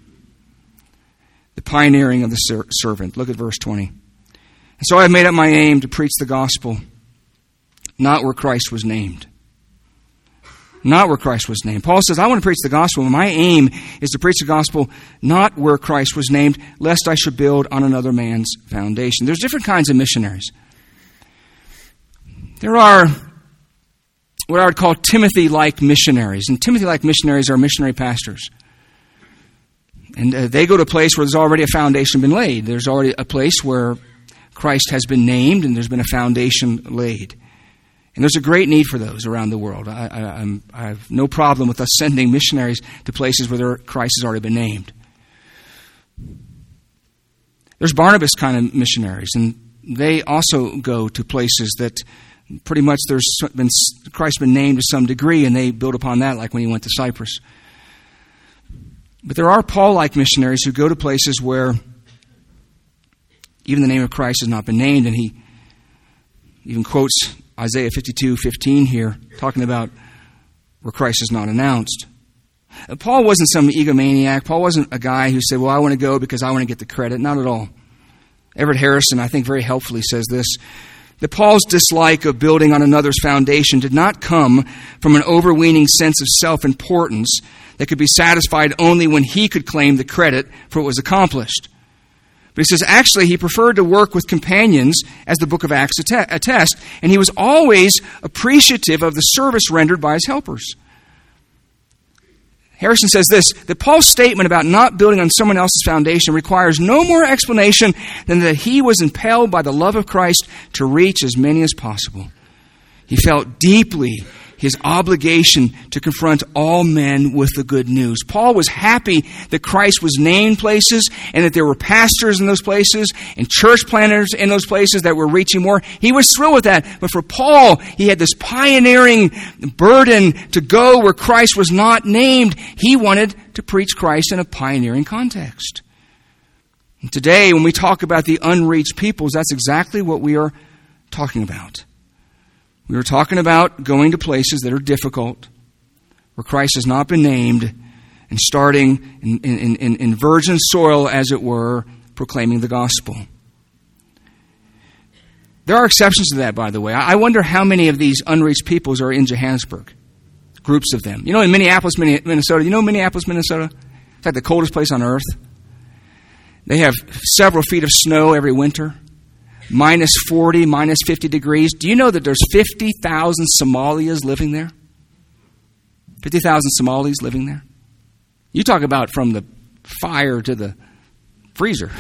The pioneering of the ser- servant. Look at verse twenty. And so I have made up my aim to preach the gospel, not where Christ was named. Not where Christ was named. Paul says, I want to preach the gospel, and my aim is to preach the gospel not where Christ was named, lest I should build on another man's foundation. There's different kinds of missionaries. There are what I would call Timothy-like missionaries. And Timothy-like missionaries are missionary pastors. And uh, they go to a place where there's already a foundation been laid. There's already a place where Christ has been named and there's been a foundation laid. And there's a great need for those around the world. I, I, I'm, I have no problem with us sending missionaries to places where Christ has already been named. There's Barnabas kind of missionaries, and they also go to places that pretty much there's been Christ's been named to some degree, and they build upon that, like when he went to Cyprus. But there are Paul-like missionaries who go to places where Even the name of Christ has not been named. And he even quotes Isaiah fifty-two fifteen here, talking about where Christ is not announced. Paul wasn't some egomaniac. Paul wasn't a guy who said, well, I want to go because I want to get the credit. Not at all. Everett Harrison, I think very helpfully, says this, that Paul's dislike of building on another's foundation did not come from an overweening sense of self-importance that could be satisfied only when he could claim the credit for what was accomplished. But he says, actually, he preferred to work with companions, as the book of Acts attests, and he was always appreciative of the service rendered by his helpers. Harrison says this, that Paul's statement about not building on someone else's foundation requires no more explanation than that he was impelled by the love of Christ to reach as many as possible. He felt deeply his obligation to confront all men with the good news. Paul was happy that Christ was named places and that there were pastors in those places and church planters in those places that were reaching more. He was thrilled with that. But for Paul, he had this pioneering burden to go where Christ was not named. He wanted to preach Christ in a pioneering context. And today, when we talk about the unreached peoples, that's exactly what we are talking about. We were talking about going to places that are difficult, where Christ has not been named, and starting in, in, in, in virgin soil, as it were, proclaiming the gospel. There are exceptions to that, by the way. I wonder how many of these unreached peoples are in Johannesburg. Groups of them. You know, in Minneapolis, Minnesota, you know Minneapolis, Minnesota? It's like the coldest place on earth. They have several feet of snow every winter. Minus forty, minus fifty degrees. Do you know that there's fifty thousand Somalis living there? fifty thousand Somalis living there? You talk about from the fire to the freezer.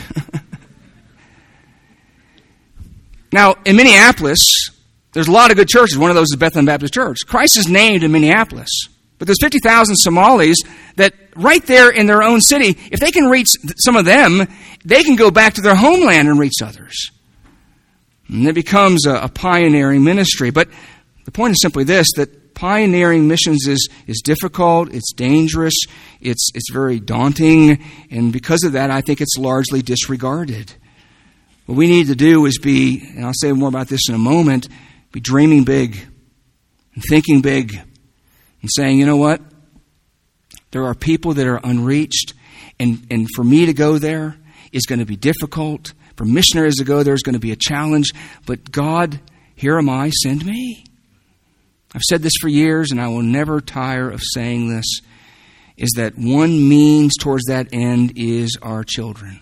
Now, in Minneapolis, there's a lot of good churches. One of those is Bethlehem Baptist Church. Christ is named in Minneapolis. But there's fifty thousand Somalis that right there in their own city, if they can reach some of them, they can go back to their homeland and reach others. And it becomes a, a pioneering ministry. But the point is simply this, that pioneering missions is, is difficult, it's dangerous, it's, it's very daunting, and because of that, I think it's largely disregarded. What we need to do is be, and I'll say more about this in a moment, be dreaming big and thinking big and saying, you know what? There are people that are unreached, and, and for me to go there is going to be difficult. For missionaries to go there is going to be a challenge. But God, here am I, send me. I've said this for years, and I will never tire of saying this, is that one means towards that end is our children.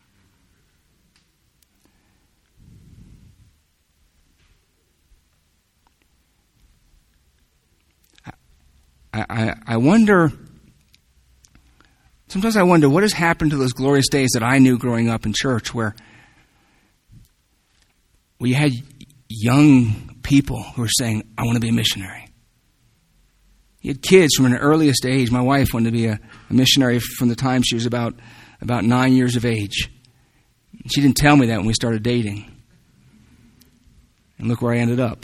I, I, I wonder, sometimes I wonder what has happened to those glorious days that I knew growing up in church where Well, you had young people who were saying, I want to be a missionary. You had kids from an earliest age. My wife wanted to be a, a missionary from the time she was about, about nine years of age. She didn't tell me that when we started dating. And look where I ended up.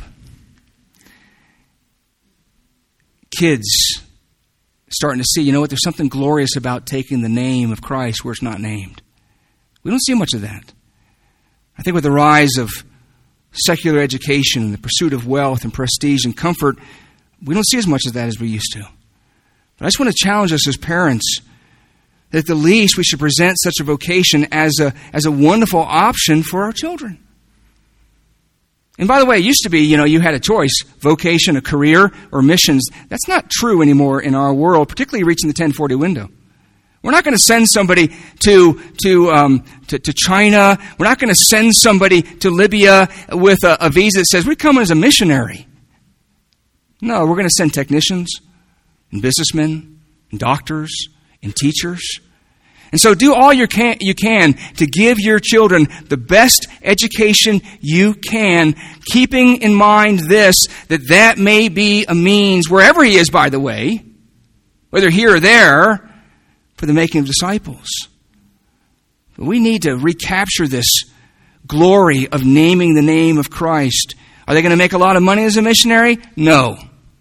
Kids starting to see, you know what, there's something glorious about taking the name of Christ where it's not named. We don't see much of that. I think with the rise of secular education and the pursuit of wealth and prestige and comfort, we don't see as much of that as we used to. But I just want to challenge us as parents that at the least we should present such a vocation as a, as a wonderful option for our children. And by the way, it used to be, you know, you had a choice, vocation, a career, or missions. That's not true anymore in our world, particularly reaching the ten forty window. We're not going to send somebody to to, um, to to China. We're not going to send somebody to Libya with a, a visa that says, we're coming as a missionary. No, we're going to send technicians and businessmen and doctors and teachers. And so do all you can, you can to give your children the best education you can, keeping in mind this, that that may be a means, wherever he is, by the way, whether here or there, for the making of disciples. But we need to recapture this glory of naming the name of Christ. Are they going to make a lot of money as a missionary? No.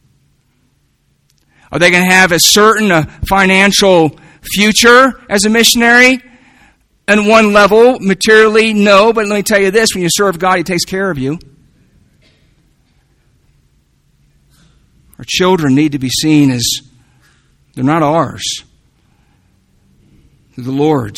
Are they going to have a certain uh, financial future as a missionary? on one level, materially, no, but let me tell you this, when you serve God, He takes care of you. Our children need to be seen as they're not ours. They're the Lord's.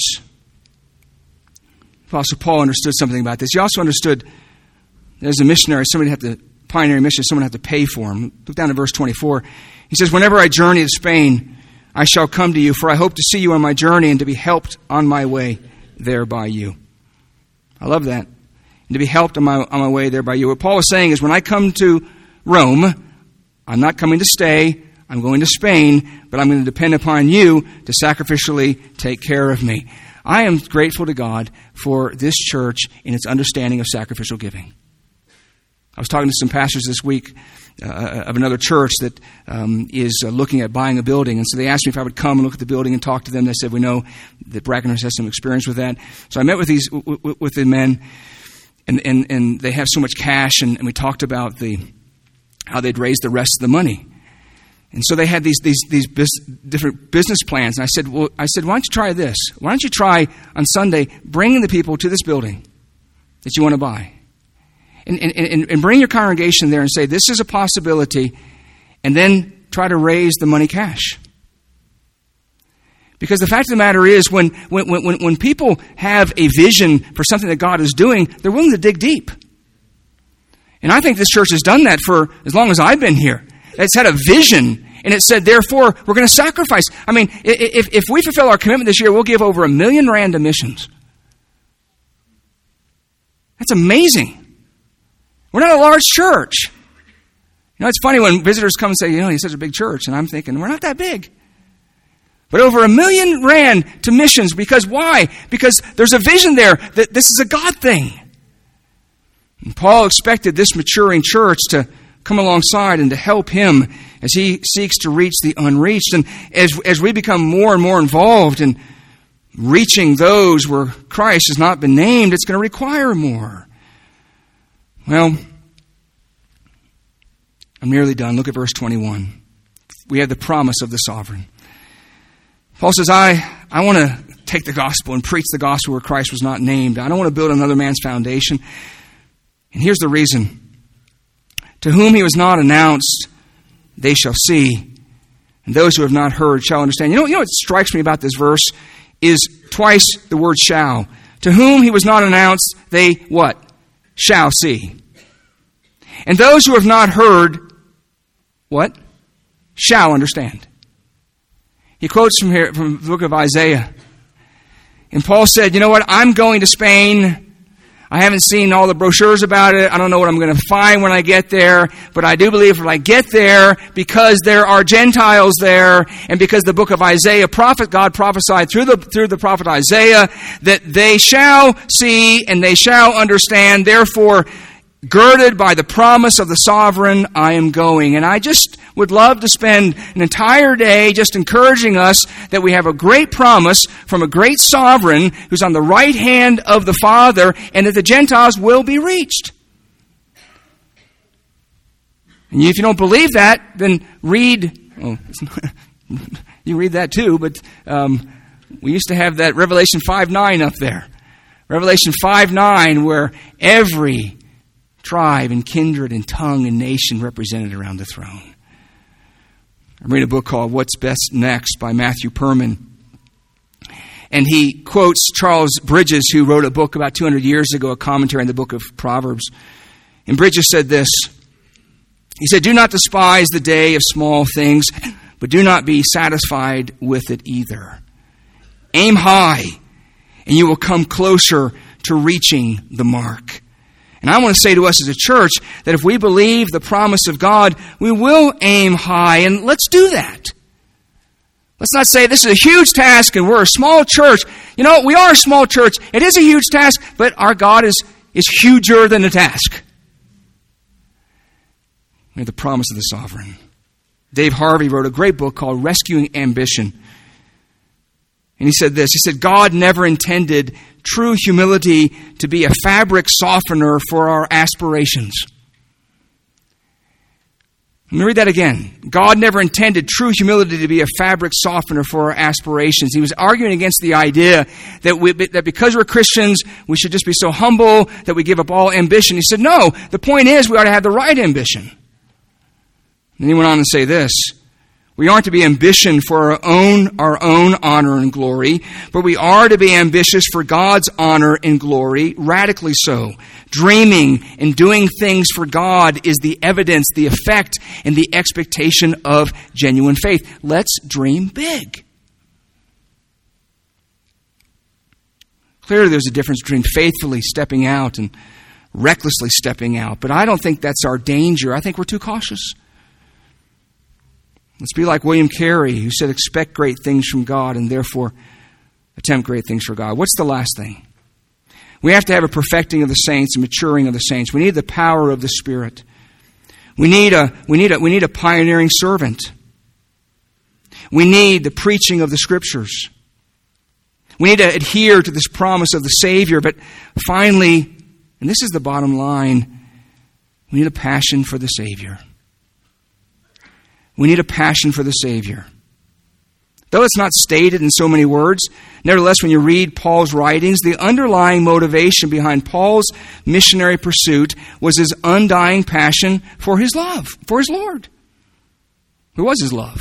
Apostle Paul understood something about this. He also understood that as a missionary, somebody had to, pioneering mission, someone had to pay for him. Look down at verse twenty-four. He says, whenever I journey to Spain, I shall come to you, for I hope to see you on my journey and to be helped on my way there by you. I love that. And to be helped on my, on my way there by you. What Paul is saying is, when I come to Rome, I'm not coming to stay. I'm going to Spain, but I'm going to depend upon you to sacrificially take care of me. I am grateful to God for this church in its understanding of sacrificial giving. I was talking to some pastors this week uh, of another church that um, is uh, looking at buying a building. And so they asked me if I would come and look at the building and talk to them. They said, we know that Brackenhurst has some experience with that. So I met with these w- w- with the men, and, and, and they have so much cash, and, and we talked about the how they'd raise the rest of the money. And so they had these these these bis- different business plans. And I said, well, I said, why don't you try this? Why don't you try on Sunday bringing the people to this building that you want to buy? And, and, and bring your congregation there and say, this is a possibility, and then try to raise the money cash. Because the fact of the matter is, when, when, when, when people have a vision for something that God is doing, they're willing to dig deep. And I think this church has done that for as long as I've been here. It's had a vision, and it said, therefore, we're going to sacrifice. I mean, if, if we fulfill our commitment this year, we'll give over a million rand to missions. That's amazing. We're not a large church. You know, it's funny when visitors come and say, you know, you're such a big church. And I'm thinking, we're not that big. But over a million rand to missions. Because why? Because there's a vision there that this is a God thing. And Paul expected this maturing church to come alongside and to help him as he seeks to reach the unreached. And as, as we become more and more involved in reaching those where Christ has not been named, it's going to require more. Well, I'm nearly done. Look at verse twenty-one. We have the promise of the sovereign. Paul says, I, I want to take the gospel and preach the gospel where Christ was not named. I don't want to build another man's foundation. And here's the reason. To whom he was not announced, they shall see. And those who have not heard shall understand. You know, you know what strikes me about this verse is twice the word shall. To whom he was not announced, they what? Shall see. And those who have not heard, what? Shall understand. He quotes from here from the book of Isaiah. And Paul said, you know what? I'm going to Spain. I haven't seen all the brochures about it. I don't know what I'm going to find when I get there. But I do believe when I get there, because there are Gentiles there, and because the book of Isaiah, prophet God prophesied through the through the prophet Isaiah, that they shall see and they shall understand. Therefore, girded by the promise of the sovereign, I am going. And I just would love to spend an entire day just encouraging us that we have a great promise from a great sovereign who's on the right hand of the Father, and that the Gentiles will be reached. And if you don't believe that, then read, oh, you read that too, but um, we used to have that Revelation five nine up there. Revelation five nine, where every tribe and kindred and tongue and nation represented around the throne. I'm reading a book called What's Best Next by Matthew Perman. And he quotes Charles Bridges, who wrote a book about two hundred years ago, a commentary on the book of Proverbs. And Bridges said this. He said, do not despise the day of small things, but do not be satisfied with it either. Aim high, and you will come closer to reaching the mark. And I want to say to us as a church that if we believe the promise of God, we will aim high, and let's do that. Let's not say this is a huge task and we're a small church. You know, we are a small church. It is a huge task, but our God is, is huger than the task. We have the promise of the sovereign. Dave Harvey wrote a great book called Rescuing Ambition. And he said this, he said, God never intended true humility to be a fabric softener for our aspirations. Let me read that again. God never intended true humility to be a fabric softener for our aspirations. He was arguing against the idea that we, that because we're Christians, we should just be so humble that we give up all ambition. He said, no, the point is we ought to have the right ambition. And he went on to say this: we aren't to be ambitious for our own, our own honor and glory, but we are to be ambitious for God's honor and glory, radically so. Dreaming and doing things for God is the evidence, the effect, and the expectation of genuine faith. Let's dream big. Clearly there's a difference between faithfully stepping out and recklessly stepping out, but I don't think that's our danger. I think we're too cautious. Let's be like William Carey, who said, expect great things from God and therefore attempt great things for God. What's the last thing? We have to have a perfecting of the saints, a maturing of the saints. We need the power of the Spirit. We need a, we need a, we need a pioneering servant. We need the preaching of the Scriptures. We need to adhere to this promise of the Savior. But finally, and this is the bottom line, we need a passion for the Savior. We need a passion for the Savior. Though it's not stated in so many words, nevertheless, when you read Paul's writings, the underlying motivation behind Paul's missionary pursuit was his undying passion for his love, for his Lord. Who was his love?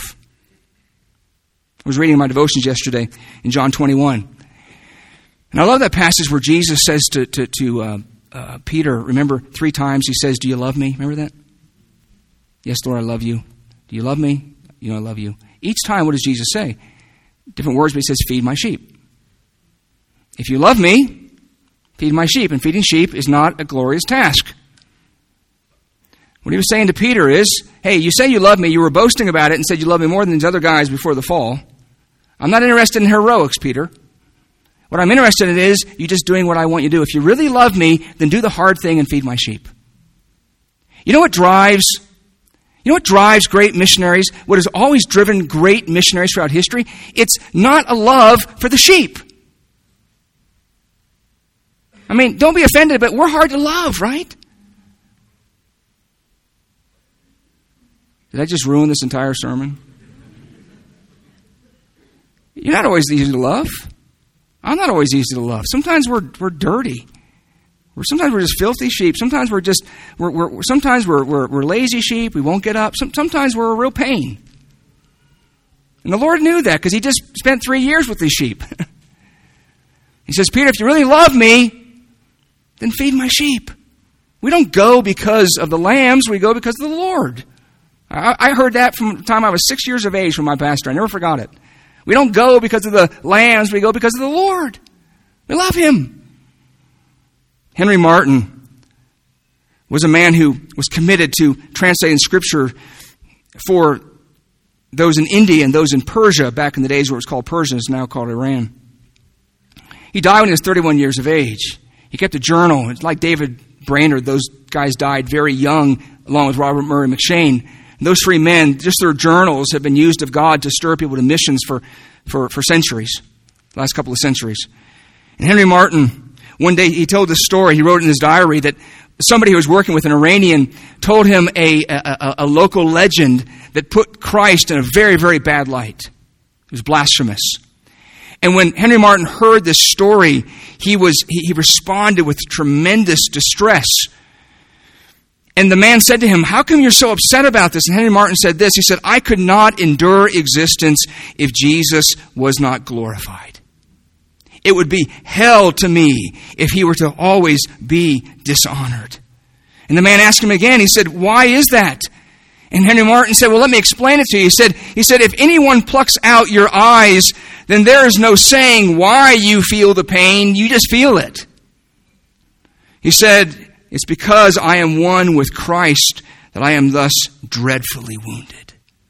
I was reading my devotions yesterday in John twenty-one. And I love that passage where Jesus says to, to, to uh, uh, Peter, remember, three times he says, do you love me? Remember that? Yes, Lord, I love you. Do you love me? You know I love you. Each time, what does Jesus say? Different words, but he says, feed my sheep. If you love me, feed my sheep. And feeding sheep is not a glorious task. What he was saying to Peter is, hey, you say you love me. You were boasting about it and said you love me more than these other guys before the fall. I'm not interested in heroics, Peter. What I'm interested in is you just doing what I want you to do. If you really love me, then do the hard thing and feed my sheep. You know what drives... You know what drives great missionaries? What has always driven great missionaries throughout history? It's not a love for the sheep. I mean, don't be offended, but we're hard to love, right? Did I just ruin this entire sermon? You're not always easy to love. I'm not always easy to love. Sometimes we're we're dirty. We're, sometimes we're just filthy sheep. Sometimes we're just we're, we're sometimes we're, we're we're lazy sheep. We won't get up. Some, sometimes we're a real pain. And the Lord knew that because He just spent three years with these sheep. He says, Peter, if you really love me, then feed my sheep. We don't go because of the lambs. We go because of the Lord. I, I heard that from the time I was six years of age from my pastor. I never forgot it. We don't go because of the lambs. We go because of the Lord. We love Him. Henry Martin was a man who was committed to translating Scripture for those in India and those in Persia back in the days where it was called Persia. It's now called Iran. He died when he was thirty-one years of age. He kept a journal. It's like David Brainerd. Those guys died very young, along with Robert Murray McCheyne. And those three men, just their journals have been used of God to stir people to missions for, for, for centuries, the last couple of centuries. And Henry Martin, one day he told this story. He wrote in his diary that somebody who was working with an Iranian told him a, a, a local legend that put Christ in a very, very bad light. It was blasphemous. And when Henry Martin heard this story, he was he, he responded with tremendous distress. And the man said to him, how come you're so upset about this? And Henry Martin said this. He said, I could not endure existence if Jesus was not glorified. It would be hell to me if He were to always be dishonored. And the man asked him again. He said, why is that? And Henry Martin said, well, let me explain it to you. He said, he said, if anyone plucks out your eyes, then there is no saying why you feel the pain. You just feel it. He said, it's because I am one with Christ that I am thus dreadfully wounded.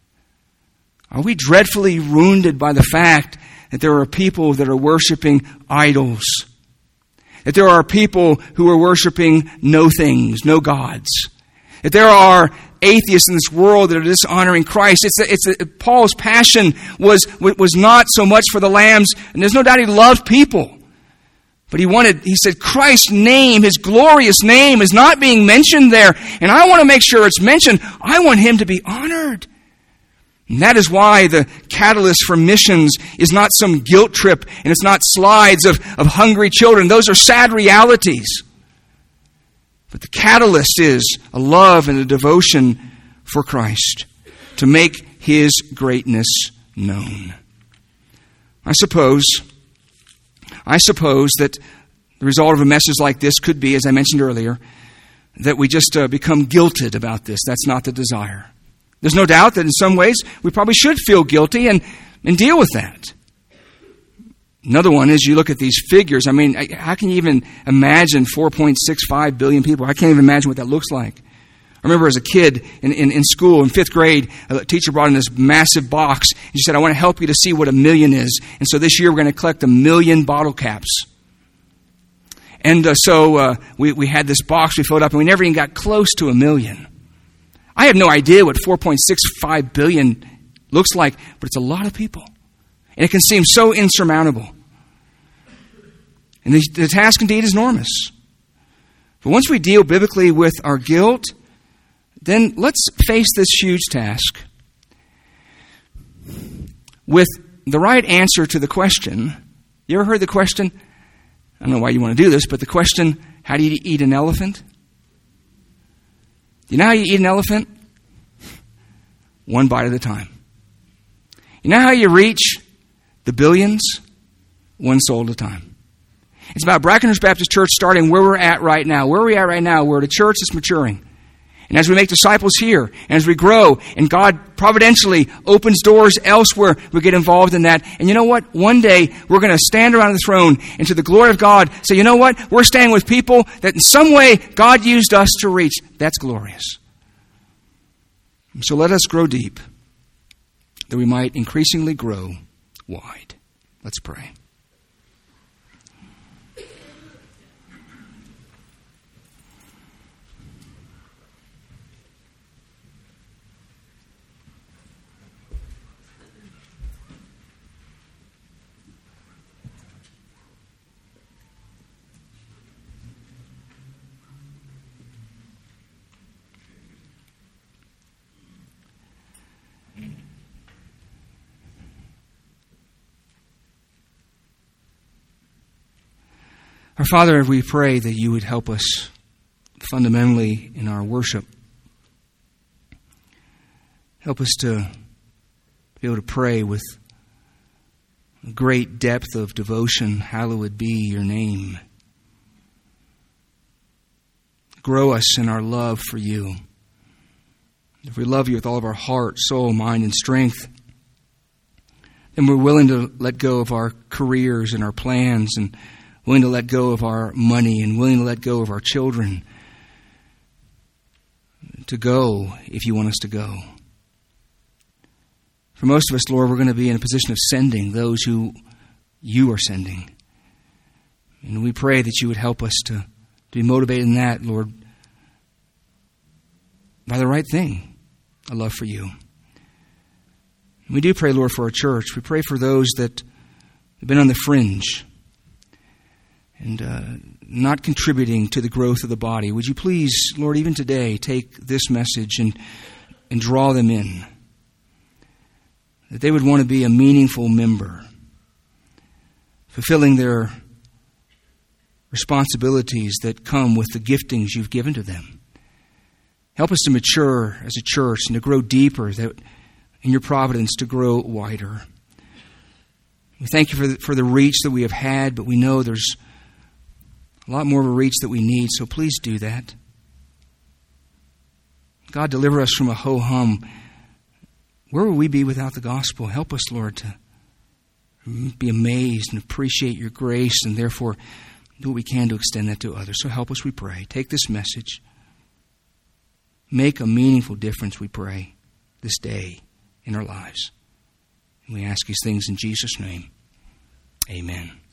Are we dreadfully wounded by the fact that there are people that are worshiping idols? That there are people who are worshiping no things, no gods? That there are atheists in this world that are dishonoring Christ? It's a, it's a, Paul's passion was was not so much for the lambs, and there's no doubt he loved people. But he wanted, he said, Christ's name, his glorious name is not being mentioned there. And I want to make sure it's mentioned. I want him to be honored. And that is why the catalyst for missions is not some guilt trip, and it's not slides of, of hungry children. Those are sad realities. But the catalyst is a love and a devotion for Christ, to make his greatness known. I suppose, I suppose that the result of a message like this could be, as I mentioned earlier, that we just uh, become guilted about this. That's not the desire. There's no doubt that in some ways we probably should feel guilty and, and deal with that. Another one is you look at these figures. I mean, how can you even imagine four point six five billion people? I can't even imagine what that looks like. I remember as a kid in, in, in school, in fifth grade, a teacher brought in this massive box. And she said, I want to help you to see what a million is. And so this year we're going to collect a million bottle caps. And uh, so uh, we, we had this box we filled up, and we never even got close to a million. I have no idea what four point six five billion looks like, but it's a lot of people. And it can seem so insurmountable. And the, the task indeed is enormous. But once we deal biblically with our guilt, then let's face this huge task with the right answer to the question. You ever heard the question? I don't know why you want to do this, but the question, how do you eat an elephant? You know how you eat an elephant? One bite at a time. You know how you reach the billions? One soul at a time. It's about Brackenhurst Baptist Church starting where we're at right now. Where are we at right now? We're at a church that's maturing. And as we make disciples here, and as we grow, and God providentially opens doors elsewhere, we get involved in that. And you know what? One day, we're going to stand around the throne and to the glory of God say, you know what? We're staying with people that in some way God used us to reach. That's glorious. So let us grow deep, that we might increasingly grow wide. Let's pray. Our Father, we pray that you would help us fundamentally in our worship. Help us to be able to pray with great depth of devotion. Hallowed be your name. Grow us in our love for you. If we love you with all of our heart, soul, mind, and strength, then we're willing to let go of our careers and our plans, and willing to let go of our money, and willing to let go of our children to go if you want us to go. For most of us, Lord, we're going to be in a position of sending those who you are sending. And we pray that you would help us to, to be motivated in that, Lord, by the right thing, a love for you. And we do pray, Lord, for our church. We pray for those that have been on the fringe and uh, not contributing to the growth of the body. Would you please, Lord, even today, take this message and, and draw them in, that they would want to be a meaningful member, fulfilling their responsibilities that come with the giftings you've given to them. Help us to mature as a church and to grow deeper, that in your providence to grow wider. We thank you for the, for the reach that we have had, but we know there's a lot more of a reach that we need, so please do that. God, deliver us from a ho-hum. Where would we be without the gospel? Help us, Lord, to be amazed and appreciate your grace, and therefore do what we can to extend that to others. So help us, we pray. Take this message. Make a meaningful difference, we pray, this day in our lives. And we ask these things in Jesus' name. Amen.